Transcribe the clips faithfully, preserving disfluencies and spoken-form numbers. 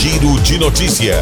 Giro de Notícia.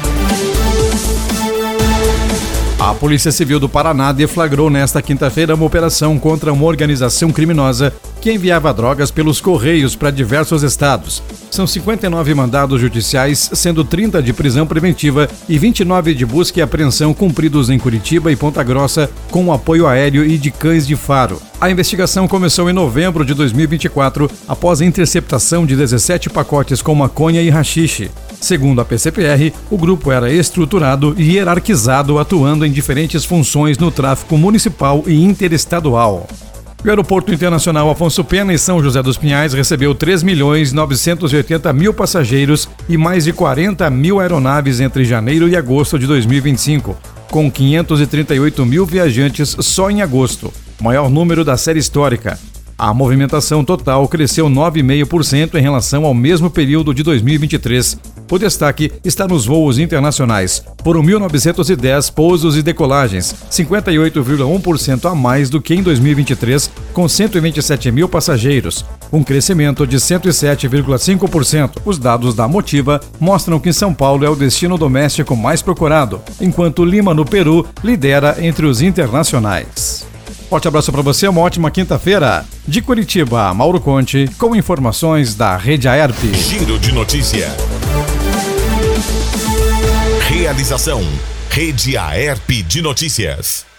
A Polícia Civil do Paraná deflagrou nesta quinta-feira uma operação contra uma organização criminosa que enviava drogas pelos Correios para diversos estados. São cinquenta e nove mandados judiciais, sendo trinta de prisão preventiva e vinte e nove de busca e apreensão cumpridos em Curitiba e Ponta Grossa com apoio aéreo e de cães de faro. A investigação começou em novembro de dois mil e vinte e quatro, após a interceptação de dezessete pacotes com maconha e haxixe. Segundo a P C P R, o grupo era estruturado e hierarquizado, atuando em diferentes funções no tráfico municipal e interestadual. O Aeroporto Internacional Afonso Pena, em São José dos Pinhais, recebeu três milhões novecentos e oitenta mil passageiros e mais de quarenta mil aeronaves entre janeiro e agosto de dois mil e vinte e cinco, com quinhentos e trinta e oito mil viajantes só em agosto, maior número da série histórica. A movimentação total cresceu nove vírgula cinco por cento em relação ao mesmo período de dois mil e vinte e três. O destaque está nos voos internacionais. Foram mil novecentos e dez pousos e decolagens, cinquenta e oito vírgula um por cento a mais do que em dois mil e vinte e três, com cento e vinte e sete mil passageiros, um crescimento de cento e sete vírgula cinco por cento. Os dados da Motiva mostram que São Paulo é o destino doméstico mais procurado, enquanto Lima, no Peru, lidera entre os internacionais. Forte abraço para você, uma ótima quinta-feira. De Curitiba, Mauro Conte, com informações da Rede Aerp. Giro de Notícia. Realização: Rede Aerp de Notícias.